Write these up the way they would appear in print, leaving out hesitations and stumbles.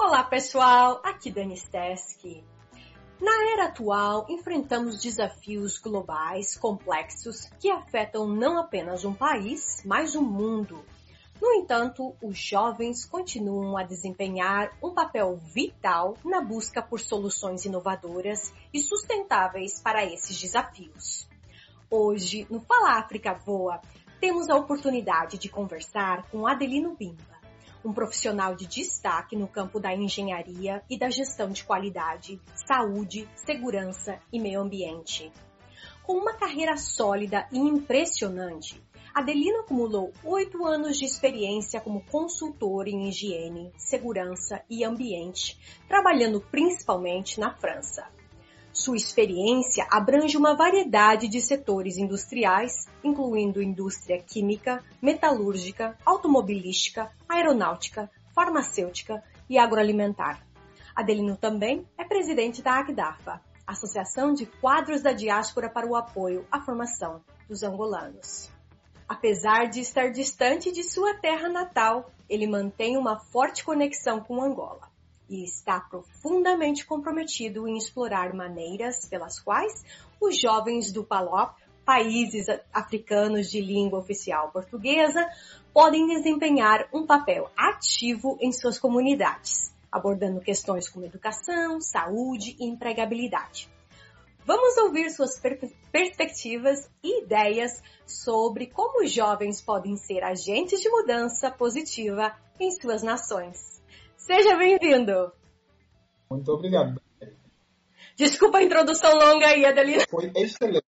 Olá pessoal, aqui Dani Steski. Na era atual, enfrentamos desafios globais complexos que afetam não apenas um país, mas o mundo. No entanto, os jovens continuam a desempenhar um papel vital na busca por soluções inovadoras e sustentáveis para esses desafios. Hoje, no Fala África Voa, temos a oportunidade de conversar com Adelino Bimba, um profissional de destaque no campo da engenharia e da gestão de qualidade, saúde, segurança e meio ambiente. Com uma carreira sólida e impressionante, Adelino acumulou 8 anos de experiência como consultor em higiene, segurança e ambiente, trabalhando principalmente na França. Sua experiência abrange uma variedade de setores industriais, incluindo indústria química, metalúrgica, automobilística, aeronáutica, farmacêutica e agroalimentar. Adelino também é presidente da AGDAFA, Associação de Quadros da Diáspora para o Apoio à Formação dos Angolanos. Apesar de estar distante de sua terra natal, ele mantém uma forte conexão com Angola e está profundamente comprometido em explorar maneiras pelas quais os jovens do PALOP, países africanos de língua oficial portuguesa, podem desempenhar um papel ativo em suas comunidades, abordando questões como educação, saúde e empregabilidade. Vamos ouvir suas perspectivas e ideias sobre como os jovens podem ser agentes de mudança positiva em suas nações. Seja bem-vindo! Muito obrigado. Desculpa a introdução longa aí, Adelino. Foi excelente.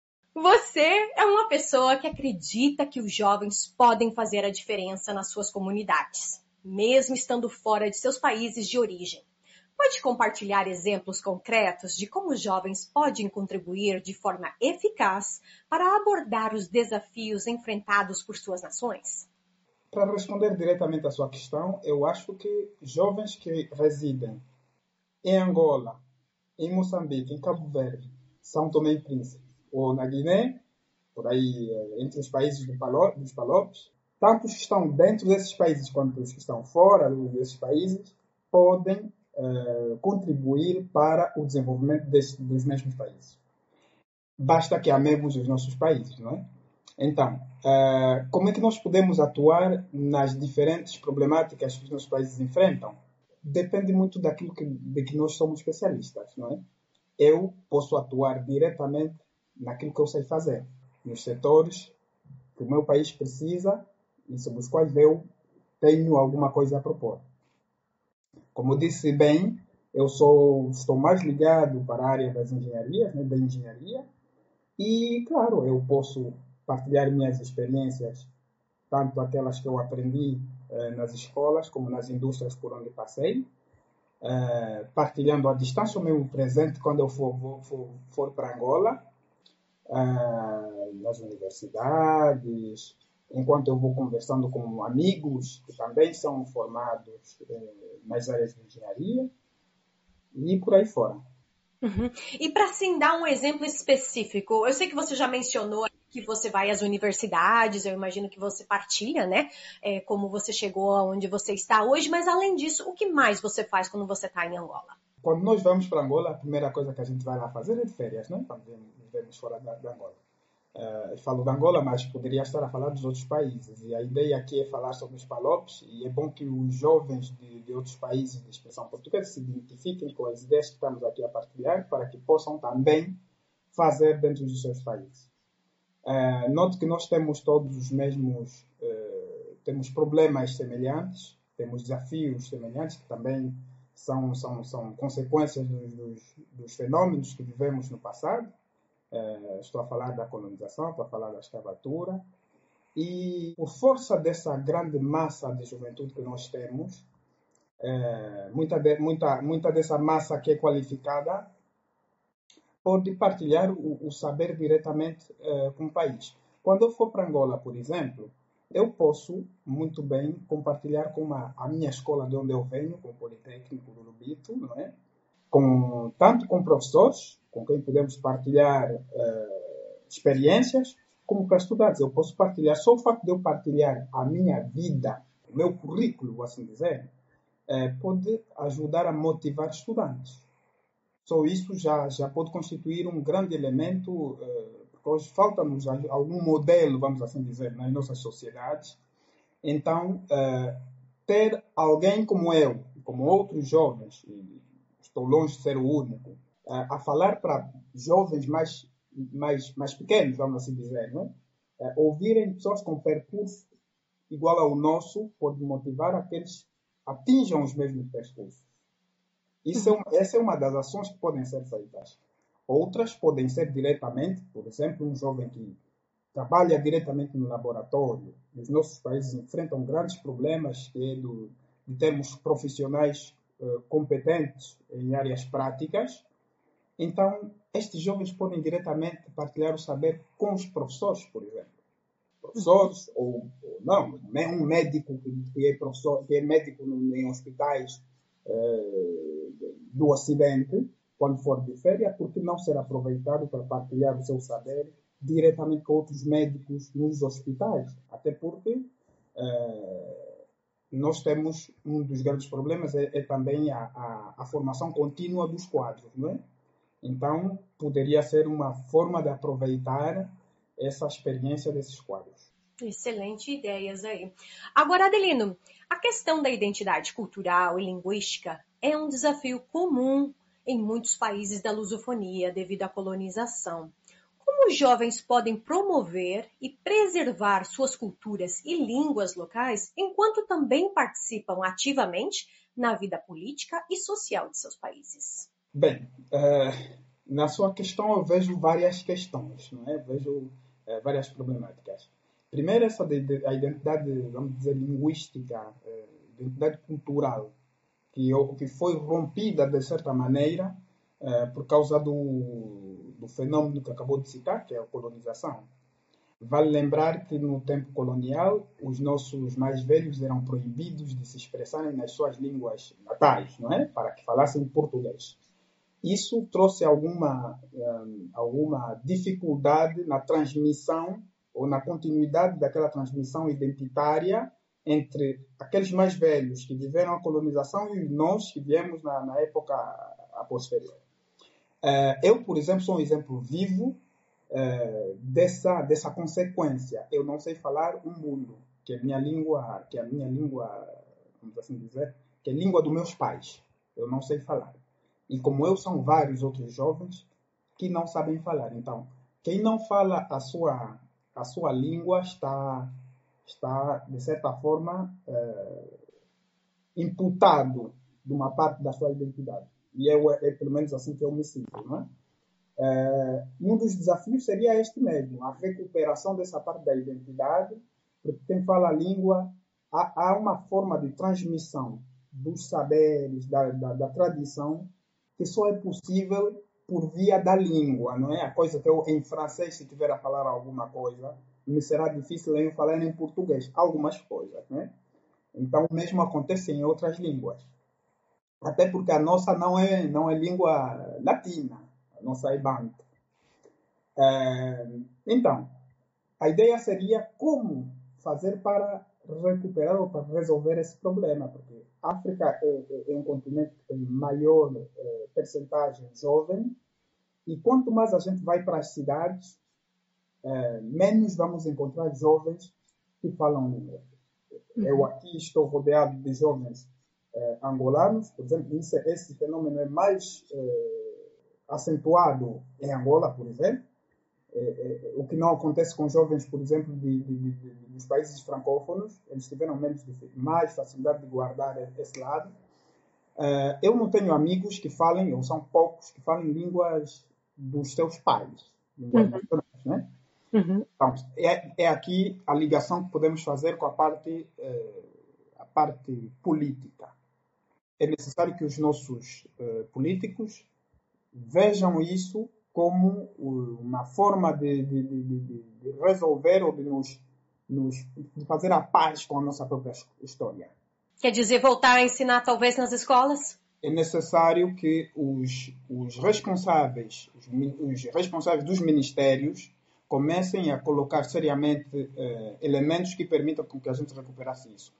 Você é uma pessoa que acredita que os jovens podem fazer a diferença nas suas comunidades, mesmo estando fora de seus países de origem. Pode compartilhar exemplos concretos de como os jovens podem contribuir de forma eficaz para abordar os desafios enfrentados por suas nações? Para responder diretamente à sua questão, eu acho que jovens que residem em Angola, em Moçambique, em Cabo Verde, São Tomé e Príncipe, ou na Guiné, por aí entre os países dos PALOPs, tanto os que estão dentro desses países quanto os que estão fora desses países, podem contribuir para o desenvolvimento dos mesmos países. Basta que amemos os nossos países, não é? Então, como é que nós podemos atuar nas diferentes problemáticas que os nossos países enfrentam? Depende muito de que nós somos especialistas, não é? Eu posso atuar diretamente naquilo que eu sei fazer, nos setores que o meu país precisa e sobre os quais eu tenho alguma coisa a propor. Como eu disse bem, eu estou mais ligado para a área das engenharias, né, da engenharia, e, claro, eu posso partilhar minhas experiências, tanto aquelas que eu aprendi nas escolas, como nas indústrias por onde passei, partilhando à distância o meu presente quando eu for para Angola, nas universidades, enquanto eu vou conversando com amigos que também são formados nas áreas de engenharia, e por aí fora. Uhum. E para assim dar um exemplo específico, eu sei que você já mencionou que você vai às universidades, eu imagino que você partilha, né? Como você chegou aonde você está hoje, mas além disso, o que mais você faz quando você está em Angola? Quando nós vamos para Angola, a primeira coisa que a gente vai lá fazer é de férias, né? Quando vivemos fora da Angola. Falo de Angola, mas poderia estar a falar dos outros países. E a ideia aqui é falar sobre os PALOPs, e é bom que os jovens de outros países de expressão portuguesa se identifiquem com as ideias que estamos aqui a partilhar, para que possam também fazer dentro dos seus países. Note que nós temos todos os mesmos, temos problemas semelhantes, temos desafios semelhantes, que também são consequências dos fenômenos que vivemos no passado. Estou a falar da colonização, estou a falar da escravatura, e por força dessa grande massa de juventude que nós temos, muita dessa massa que é qualificada pode partilhar o saber diretamente com o país. Quando eu for para Angola, por exemplo, eu posso muito bem compartilhar com a minha escola de onde eu venho, com o Politécnico do Lubito, não é? Tanto com professores, com quem podemos partilhar experiências, como para estudantes. Eu posso partilhar, só o facto de eu partilhar a minha vida, o meu currículo, assim dizer, pode ajudar a motivar estudantes. Só isso já pode constituir um grande elemento, porque hoje falta-nos algum modelo, vamos assim dizer, nas nossas sociedades. Então, ter alguém como eu, como outros jovens, e estou longe de ser o único, a falar para jovens mais pequenos, vamos assim dizer, não é? Ouvirem pessoas com percurso igual ao nosso, pode motivar a que eles atinjam os mesmos percursos. Essa é uma das ações que podem ser feitas. Outras podem ser diretamente, por exemplo, um jovem que trabalha diretamente no laboratório. Os nossos países enfrentam grandes problemas de termos profissionais competentes em áreas práticas. Então, estes jovens podem diretamente partilhar o saber com os professores, por exemplo. Professores ou não, um médico que é professor, que é médico em hospitais do Ocidente, quando for de férias, porque não ser aproveitado para partilhar o seu saber diretamente com outros médicos nos hospitais? Até porque nós temos um dos grandes problemas é também a formação contínua dos quadros, não é? Então, poderia ser uma forma de aproveitar essa experiência desses quadros. Excelente ideias aí. Agora, Adelino, a questão da identidade cultural e linguística é um desafio comum em muitos países da lusofonia devido à colonização. Como os jovens podem promover e preservar suas culturas e línguas locais, enquanto também participam ativamente na vida política e social de seus países? Bem, na sua questão eu vejo várias questões, não é? Vejo várias problemáticas. Primeiro, a identidade, vamos dizer, linguística, identidade cultural, que foi rompida, de certa maneira, por causa do fenômeno que acabou de citar, que é a colonização. Vale lembrar que, no tempo colonial, os nossos mais velhos eram proibidos de se expressarem nas suas línguas natais, não é? Para que falassem português. Isso trouxe alguma dificuldade na transmissão ou na continuidade daquela transmissão identitária entre aqueles mais velhos que viveram a colonização e nós que viemos na época posterior. Eu, por exemplo, sou um exemplo vivo dessa consequência. Eu não sei falar um mundo, que é a minha língua, vamos assim dizer, que é a língua dos meus pais. Eu não sei falar. E como eu, são vários outros jovens que não sabem falar. Então, quem não fala a sua língua está, de certa forma, imputado de uma parte da sua identidade. E é pelo menos assim que eu me sinto, não é? Um dos desafios seria este mesmo, a recuperação dessa parte da identidade, porque quem fala a língua, há uma forma de transmissão dos saberes, da tradição, que só é possível por via da língua, não é? A coisa que eu, em francês, se tiver a falar alguma coisa, me será difícil eu falar em português, algumas coisas, né? Então, o mesmo acontece em outras línguas. Até porque a nossa não é língua latina, a nossa é banto. Então, a ideia seria como fazer para recuperar ou para resolver esse problema, porque a África é um continente que tem maior percentagem jovem, e quanto mais a gente vai para as cidades, menos vamos encontrar jovens que falam língua. Eu aqui estou rodeado de jovens angolanos, por exemplo, esse fenômeno é mais acentuado em Angola, por exemplo, o que não acontece com jovens, por exemplo, dos países francófonos. Eles tiveram mais facilidade de guardar esse lado. Eu não tenho amigos que falem, ou são poucos, que falem línguas dos seus pais, línguas nacionais, né? Então, é aqui a ligação que podemos fazer com a parte política. É necessário que os nossos políticos vejam isso como uma forma de resolver ou de fazer a paz com a nossa própria história. Quer dizer, voltar a ensinar talvez nas escolas? É necessário que os responsáveis dos ministérios comecem a colocar seriamente elementos que permitam que a gente recuperasse isso.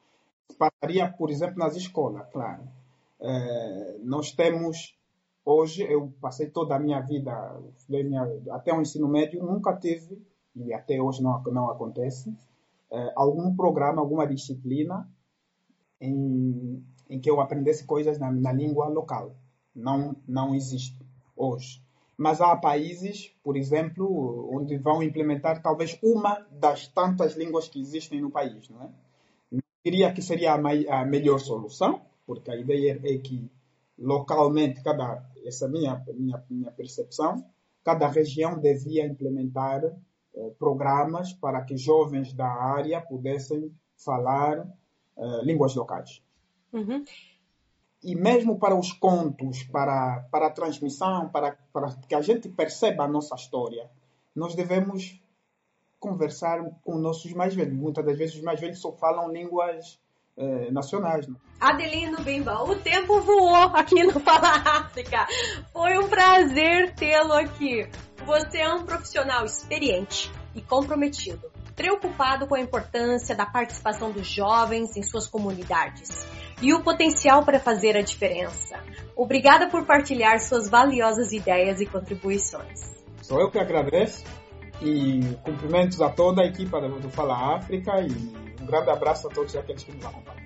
passaria, por exemplo, nas escolas, claro. Nós temos, hoje, eu passei toda a minha vida, até o ensino médio, nunca tive, e até hoje não acontece, algum programa, alguma disciplina em que eu aprendesse coisas na língua local. Não existe hoje. Mas há países, por exemplo, onde vão implementar talvez uma das tantas línguas que existem no país, não é? Não diria que seria a melhor solução, porque a ideia é que localmente, essa é minha percepção, cada região devia implementar programas para que jovens da área pudessem falar línguas locais. Uhum. E mesmo para os contos, para a transmissão, para que a gente perceba a nossa história, nós devemos conversar com nossos mais velhos. Muitas das vezes os mais velhos só falam línguas nacionais. Não? Adelino Bemba, o tempo voou aqui no Fala África. Foi um prazer tê-lo aqui. Você é um profissional experiente e comprometido, preocupado com a importância da participação dos jovens em suas comunidades e o potencial para fazer a diferença. Obrigada por partilhar suas valiosas ideias e contribuições. Sou eu que agradeço e cumprimentos a toda a equipa do Fala África e um grande abraço a todos aqueles que nos acompanham.